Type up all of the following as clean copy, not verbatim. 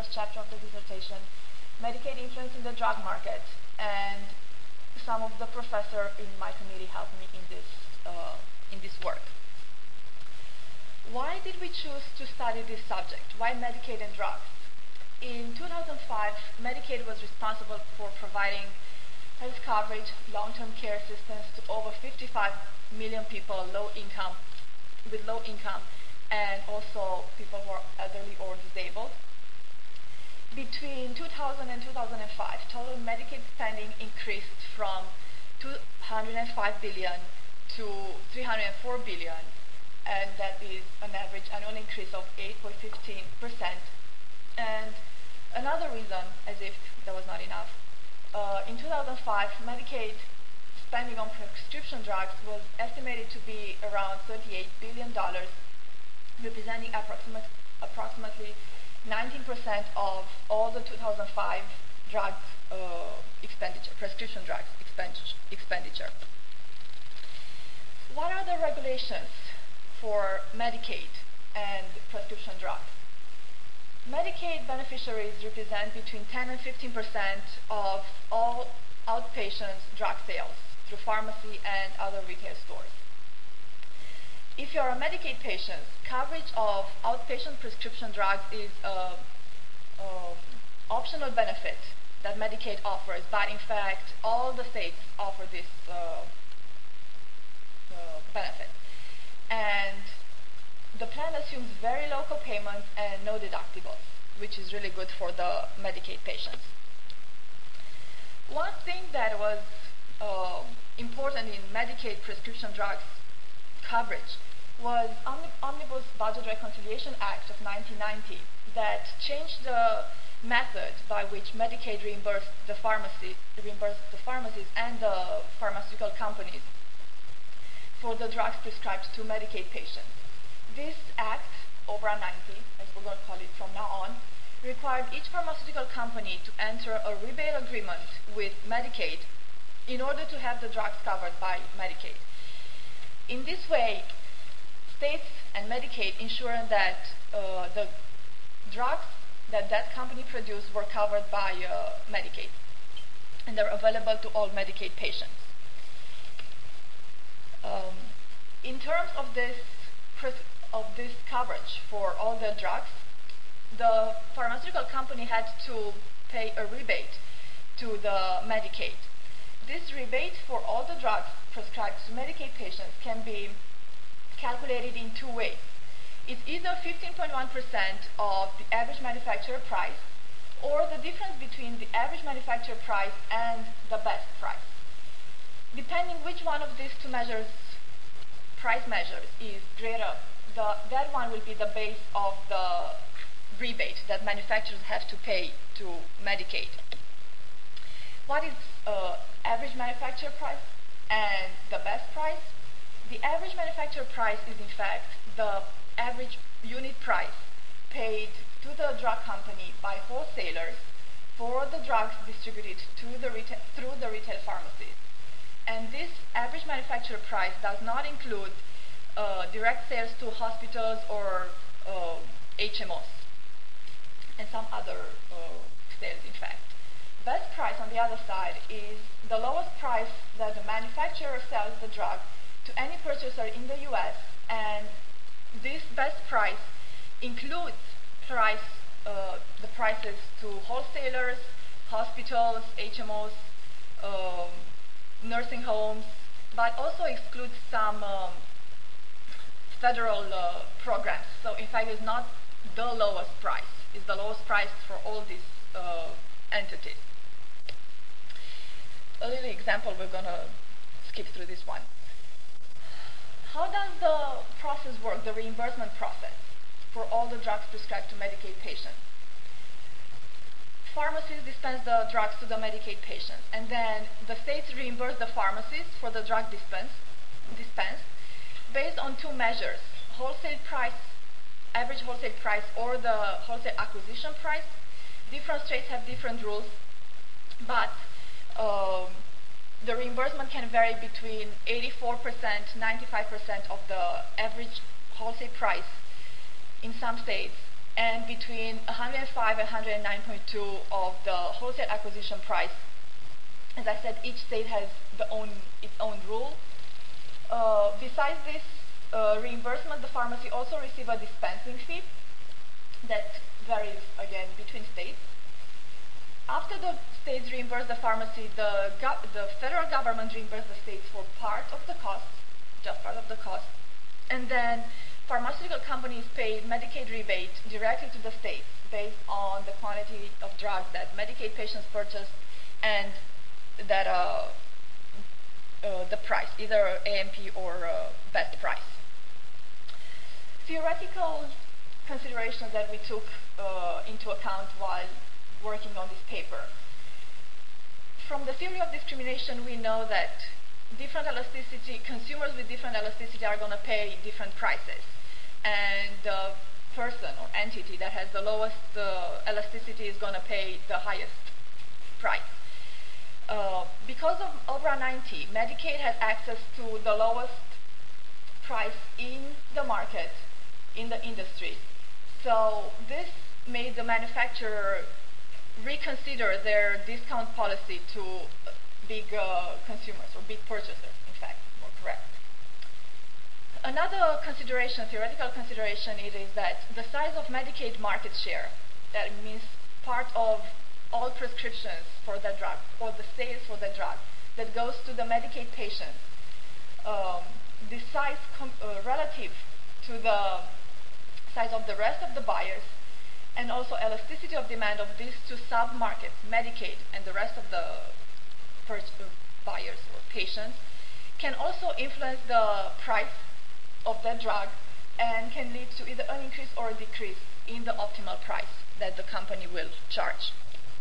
first chapter of the dissertation, Medicaid Influence in the Drug Market, and some of the professors in my committee helped me in this work. Why did we choose to study this subject? Why Medicaid and drugs? In 2005, Medicaid was responsible for providing health coverage, long-term care assistance to over 55 million people with low income, and also people who are elderly or disabled. Between 2000 and 2005, total Medicaid spending increased from $205 billion to $304 billion, and that is an average annual increase of 8.15%. And another reason, as if that was not enough, in 2005, Medicaid spending on prescription drugs was estimated to be around $38 billion, representing approximately 19% of all the 2005 drug expenditure, prescription drugs expenditure. What are the regulations for Medicaid and prescription drugs? Medicaid beneficiaries represent between 10 and 15% of all outpatient drug sales through pharmacy and other retail stores. If you're a Medicaid patient, coverage of outpatient prescription drugs is an optional benefit that Medicaid offers, but in fact, all the states offer this benefit. And the plan assumes very low payments and no deductibles, which is really good for the Medicaid patients. One thing that was important in Medicaid prescription drugs coverage was Omnibus Budget Reconciliation Act of 1990 that changed the method by which Medicaid reimbursed the pharmacies and the pharmaceutical companies for the drugs prescribed to Medicaid patients. This act, OBRA 90, as we're going to call it from now on, required each pharmaceutical company to enter a rebate agreement with Medicaid in order to have the drugs covered by Medicaid. In this way, states and Medicaid ensuring that the drugs that company produced were covered by Medicaid, and they're available to all Medicaid patients. In terms of this coverage for all the drugs, the pharmaceutical company had to pay a rebate to the Medicaid. This rebate for all the drugs prescribed to Medicaid patients can be calculated in two ways. It's either 15.1% of the average manufacturer price, or the difference between the average manufacturer price and the best price. Depending which one of these two price measures is greater, that one will be the base of the rebate that manufacturers have to pay to Medicaid. What is average manufacturer price and the best price? The average manufacturer price is in fact the average unit price paid to the drug company by wholesalers for the drugs distributed through the retail pharmacies. And this average manufacturer price does not include direct sales to hospitals or HMOs and some other sales, in fact. Best price, on the other side, is the lowest price that the manufacturer sells the drug to any purchaser in the U.S., and this best price includes the prices to wholesalers, hospitals, HMOs, nursing homes, but also excludes some federal programs. So in fact, it's not the lowest price. It's the lowest price for all these entities. A little example, we're going to skip through this one. How does the process work, the reimbursement process, for all the drugs prescribed to Medicaid patients? Pharmacies dispense the drugs to the Medicaid patients, and then the states reimburse the pharmacies for the drug dispensed based on two measures: wholesale price, average wholesale price, or the wholesale acquisition price. Different states have different rules, but the reimbursement can vary between 84%, 95% of the average wholesale price in some states, and between 105 and 109.2 of the wholesale acquisition price. As I said, each state has its own rule. Besides this reimbursement, the pharmacy also receives a dispensing fee that varies again between states. After the states reimburse the pharmacy, the federal government reimburses the states for part of the cost, just part of the cost, and then pharmaceutical companies pay Medicaid rebate directly to the states based on the quantity of drugs that Medicaid patients purchase and that the price, either AMP or best price. Theoretical considerations that we took into account while working on this paper. From the theory of discrimination, we know that different elasticity, consumers with different elasticity are going to pay different prices. And the person or entity that has the lowest elasticity is going to pay the highest price. Because of OBRA 90, Medicaid has access to the lowest price in the market, in the industry. So this made the manufacturer reconsider their discount policy to big consumers, or big purchasers, in fact, more correct. Another consideration, theoretical consideration, it is that the size of Medicaid market share, that means part of all prescriptions for the drug, or the sales for the drug, that goes to the Medicaid patients, the size relative to the size of the rest of the buyers, and also elasticity of demand of these two sub-markets, Medicaid and the rest of the buyers or patients, can also influence the price of that drug and can lead to either an increase or a decrease in the optimal price that the company will charge.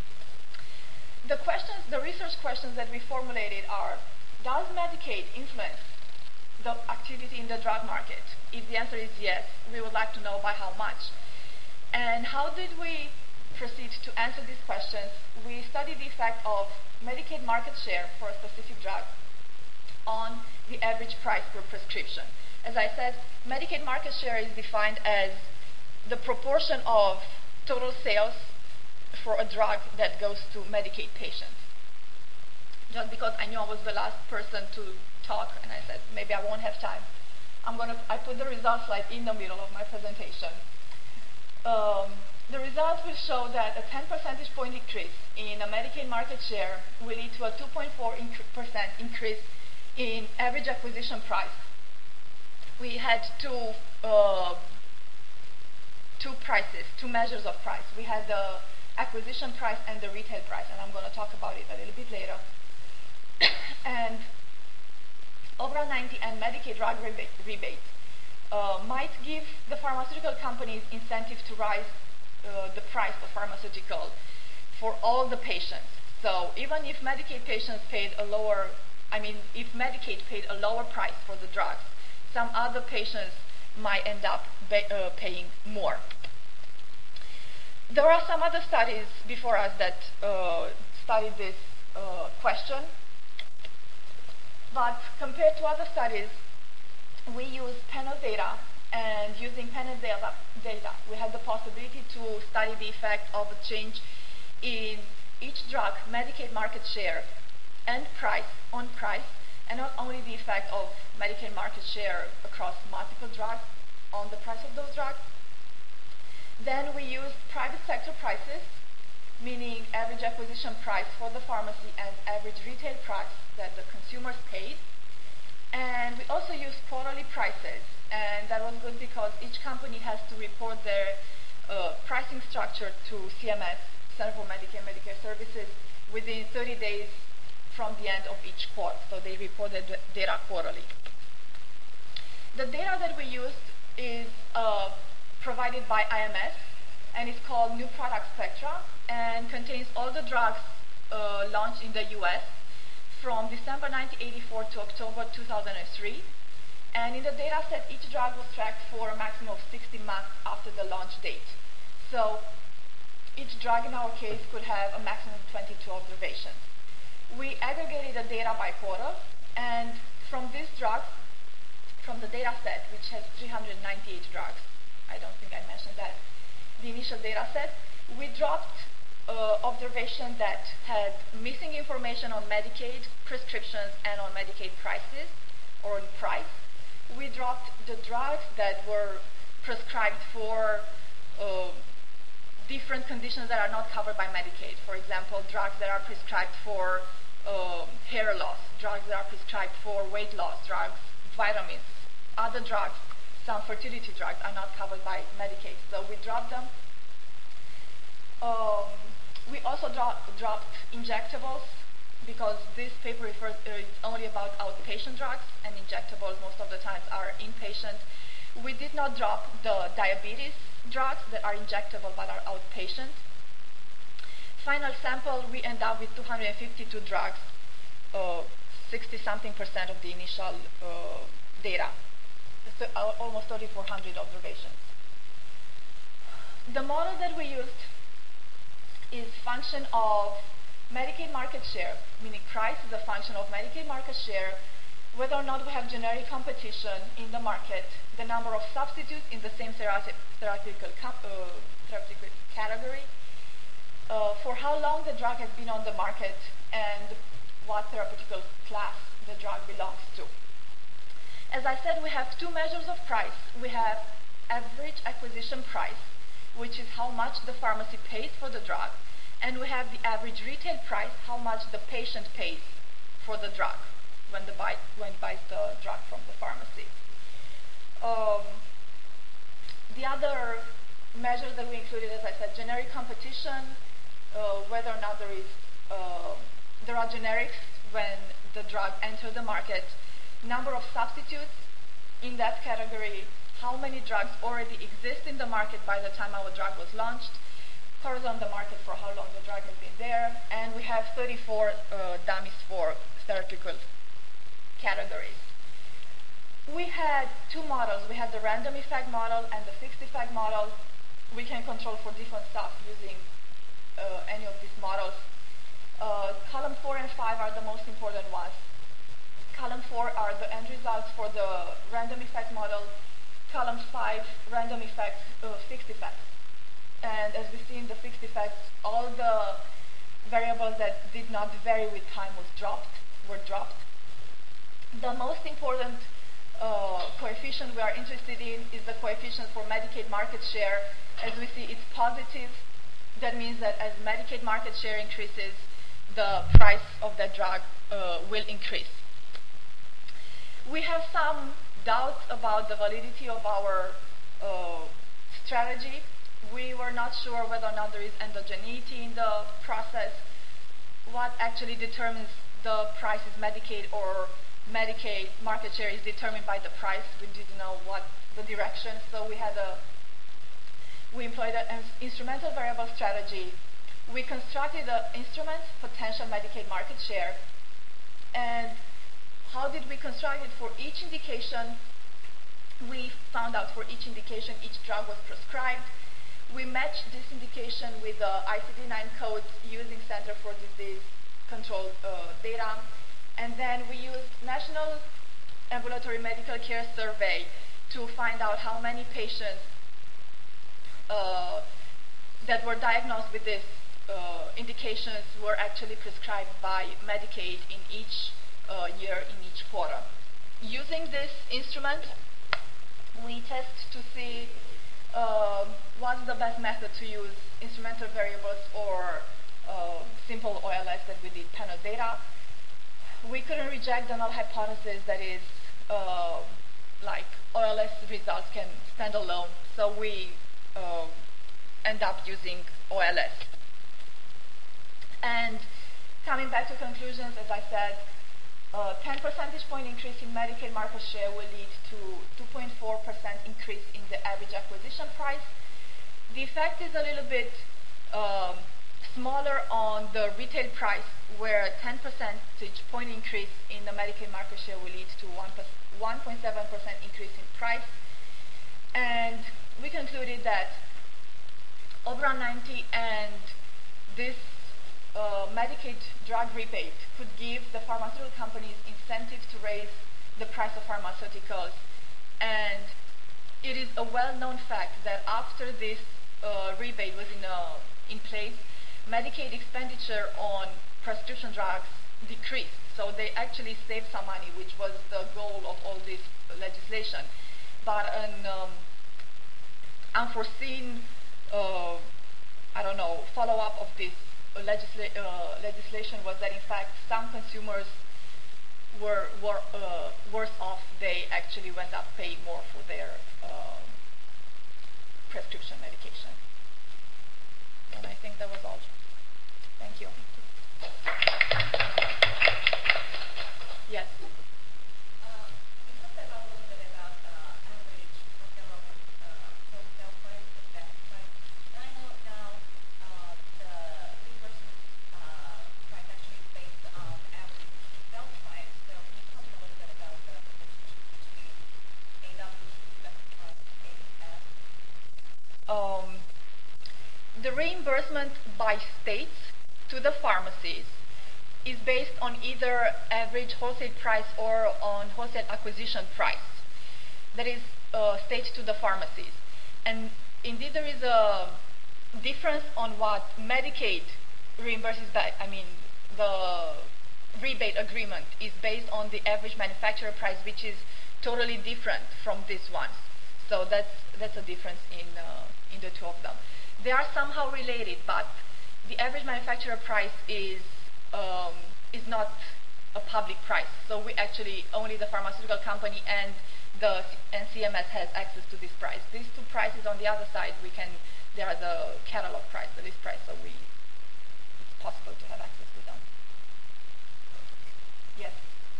The research questions that we formulated are, does Medicaid influence the activity in the drug market? If the answer is yes, we would like to know by how much. And how did we proceed to answer these questions? We studied the effect of Medicaid market share for a specific drug on the average price per prescription. As I said, Medicaid market share is defined as the proportion of total sales for a drug that goes to Medicaid patients. Just because I knew I was the last person to talk, and I said maybe I won't have time, I put the results slide in the middle of my presentation. The results will show that a 10 percentage point increase in a Medicaid market share will lead to a 2.4% increase in average acquisition price. We had two prices, two measures of price. We had the acquisition price and the retail price, and I'm going to talk about it a little bit later. And OBRA 90 and Medicaid drug rebate might give the pharmaceutical companies incentive to rise the price of pharmaceutical for all the patients. So even if Medicaid patients paid if Medicaid paid a lower price for the drugs, some other patients might end up paying more. There are some other studies before us that studied this question, but compared to other studies, we use panel data, and using panel data, we had the possibility to study the effect of a change in each drug Medicaid market share and price, and not only the effect of Medicaid market share across multiple drugs on the price of those drugs. Then we used private sector prices, meaning average acquisition price for the pharmacy and average retail price that the consumers paid. And we also used quarterly prices, and that was good because each company has to report their pricing structure to CMS, Center for Medicare and Medicare Services, within 30 days from the end of each quarter. So they report the data quarterly. The data that we used is provided by IMS, and it's called New Product Spectra, and contains all the drugs launched in the US from December 1984 to October 2003. And in the data set, each drug was tracked for a maximum of 60 months after the launch date. So each drug in our case could have a maximum of 22 observations. We aggregated the data by quarter, and from these drugs, from the data set, which has 398 drugs, I don't think I mentioned that, initial data set, we dropped observation that had missing information on Medicaid prescriptions and on Medicaid prices, or on price. We dropped the drugs that were prescribed for different conditions that are not covered by Medicaid. For example, drugs that are prescribed for hair loss, drugs that are prescribed for weight loss, drugs, vitamins, other drugs, some fertility drugs are not covered by Medicaid. So we dropped them. We also dropped injectables, because this paper refers only about outpatient drugs, and injectables most of the times are inpatient. We did not drop the diabetes drugs that are injectable but are outpatient. Final sample, we end up with 252 drugs, 60-something% of the initial data, so almost 3,400 observations. The model that we used is function of Medicaid market share, meaning price is a function of Medicaid market share, whether or not we have generic competition in the market, the number of substitutes in the same therapeutic category, for how long the drug has been on the market, and what therapeutic class the drug belongs to. As I said, we have two measures of price. We have average acquisition price, which is how much the pharmacy pays for the drug, and we have the average retail price, how much the patient pays for the drug when he buys the drug from the pharmacy. The other measures that we included, as I said, generic competition, whether or not there are generics when the drug enters the market, number of substitutes in that category, how many drugs already exist in the market by the time our drug was launched, covers on the market for how long the drug has been there, and we have 34 dummies for therapeutic categories. We had two models. We had the random effect model and the fixed effect model. We can control for different stuff using any of these models. Column 4 and 5 are the most important ones. Column 4 are the end results for the random effect model. Column 5, random effects, fixed effects. And as we see in the fixed effects, all the variables that did not vary with time were dropped. The most important coefficient we are interested in is the coefficient for Medicaid market share. As we see, it's positive. That means that as Medicaid market share increases, the price of that drug will increase. We have some doubts about the validity of our strategy. We were not sure whether or not there is endogeneity in the process. What actually determines the price is Medicaid, or Medicaid market share is determined by the price. We didn't know what the direction, so we employed an instrumental variable strategy. We constructed an instrument, potential Medicaid market share, and how did we construct it? For each indication, we found out for each indication each drug was prescribed. We matched this indication with the ICD-9 codes using Center for Disease Control data. And then we used National Ambulatory Medical Care Survey to find out how many patients that were diagnosed with these indications were actually prescribed by Medicaid in each year, in each quarter. Using this instrument, we test to see what's the best method to use, instrumental variables or simple OLS that we did panel data. We couldn't reject the null hypothesis, that is, like OLS results can stand alone, so we end up using OLS. And coming back to conclusions, as I said, 10 percentage point increase in Medicaid market share will lead to 2.4% increase in the average acquisition price. The effect is a little bit smaller on the retail price, where 10 percentage point increase in the Medicaid market share will lead to 1.7% increase in price. And we concluded that Oberon 90 and this Medicaid drug rebate could give the pharmaceutical companies incentive to raise the price of pharmaceuticals. And it is a well-known fact that after this rebate was in place, Medicaid expenditure on prescription drugs decreased. So they actually saved some money, which was the goal of all this legislation. But an unforeseen, follow-up of this legislation was that in fact some consumers were worse off. They actually went up paying more for their prescription medication. And I think that was all. Thank you. Yes. You talked a little bit about average wholesale price and best price. And I know now the reimbursement price actually is based on average sales price. So can you tell me a little bit about the relationship between AWP, best price, AS? The reimbursement by states to the pharmacies is based on either average wholesale price or on wholesale acquisition price. That is state to the pharmacies. And indeed there is a difference on what Medicaid reimburses back. I mean, the rebate agreement is based on the average manufacturer price, which is totally different from this one. So that's a difference in the two of them. They are somehow related, but the average manufacturer price is not a public price. So we actually, only the pharmaceutical company and CMS has access to this price. These two prices on the other side, they are the catalog price, the list price, so it's possible to have access to them. Yes?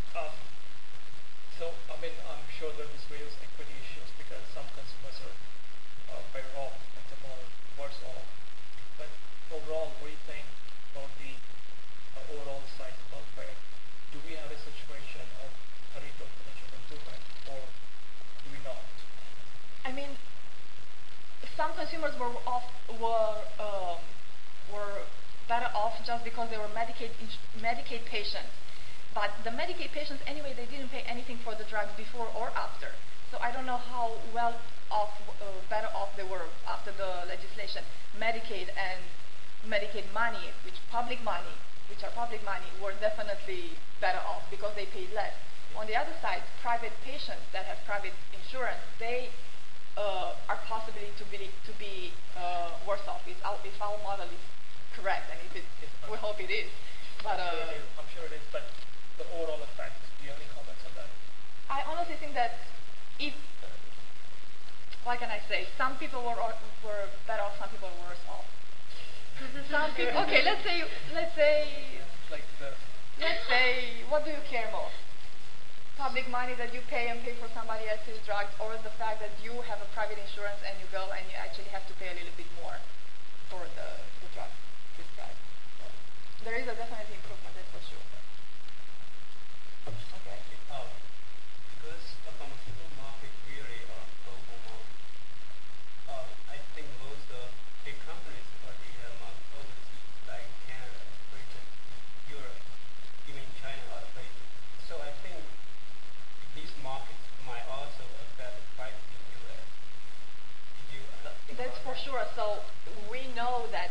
I'm sure there is various equity issues because some consumers are better off and some are worse off. But overall, what do you think about the overall size of welfare? Do we have a situation of a rate of potential improvement, or do we not? I mean, some consumers were better off just because they were Medicaid patients. But the Medicaid patients, anyway, they didn't pay anything for the drugs before or after. So I don't know how better off they were after the legislation. Medicaid and Medicaid money, which are public money, were definitely better off because they paid less. On the other side, private patients that have private insurance, they are possibly to be worse off if our model is correct, and we hope it is. But I'm sure it is. But the overall effect, do you have any comments on that? I honestly think that what can I say? Some people were better off, some people were worse off. Some people. Okay, let's say. Let's say, what do you care more? Public money that you pay and pay for somebody else's drugs, or the fact that you have a private insurance and you go and you actually have to pay a little bit more for the drug prescribed. There is a definite improvement, that's for sure. Okay. Because the pharmaceutical market really are global market. I think most big companies are the market overseas, like Canada, Britain, Europe, even China, other places. So I think these markets might also affect the price in the U.S. That's for sure. So we know that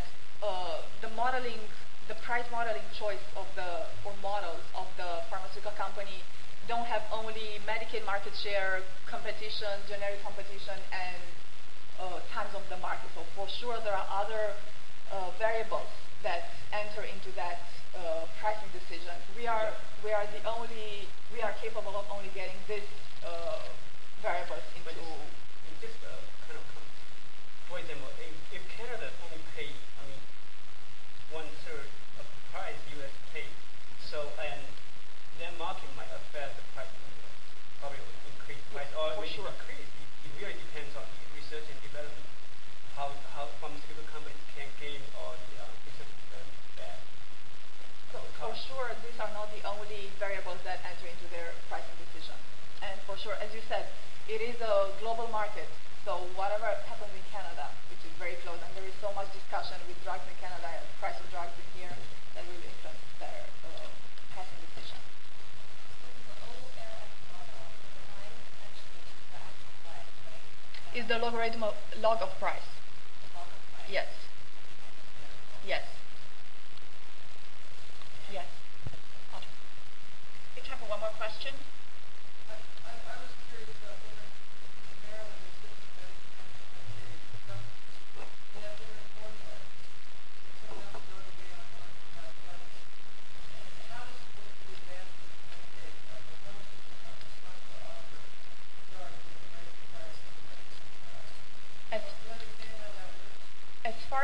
the price modeling choice models of the pharmaceutical company don't have only Medicaid market share, competition, generic competition, and times of the market. So for sure there are other variables that enter into that pricing decision. We are capable of only getting these variables into. Just kind of, for example, if Canada only pay, one-third of the price U.S. pays, so and their market might affect the price, probably increase price or maybe decrease. It really depends on the research and development, how pharmaceutical companies can gain all the research and development. For sure, these are not the only variables that enter into their pricing decision. And for sure, as you said, it is a global market. So whatever happens in Canada, which is very close, and there is so much discussion with drugs in Canada and price of drugs in here, that will influence their pricing decision. Is the logarithm log of price.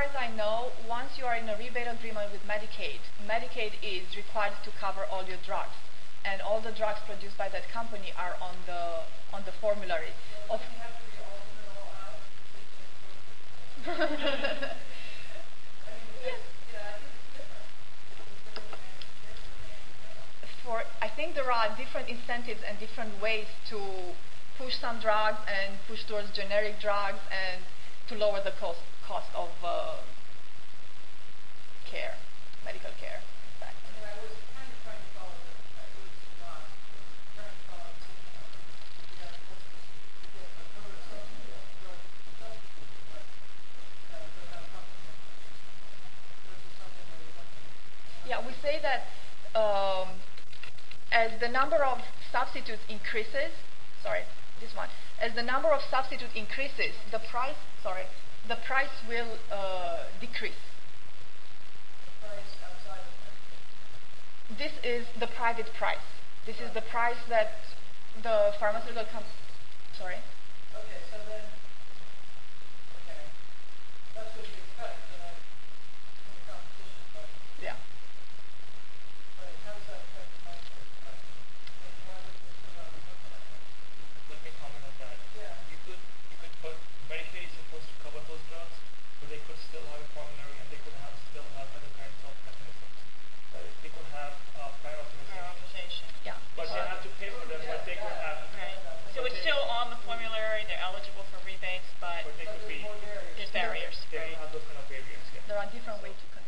far as I know, once you are in a rebate agreement with Medicaid, Medicaid is required to cover all your drugs, and all the drugs produced by that company are on the formulary. Of I think there are different incentives and different ways to push some drugs and push towards generic drugs and to lower the cost of care, medical care. In fact. I mean, I was kind of trying to follow the roots of not trying to follow yeah, we say that as the number of substitutes increases, as the number of substitutes increases, the price will decrease. the price outside of Medicaid. This is the private price. This is the price that the pharmaceutical company. Sorry. Okay, so then, that's what you expect in the competition, but Yeah. how does that affect the Medicaid price? And why would this go out and look like that? Let me comment on that. Yeah. You could put Medicaid is supposed to cover those drugs, but they could still have a formulary and they could still have other kinds of mechanisms. They could have prior authorization. Yeah. But they have to pay for them, but they could have. Right. So it's still on the formulary, they're eligible for rebates, but But they could be. there's barriers, They right? don't have those kind of barriers. Yeah. There are different ways to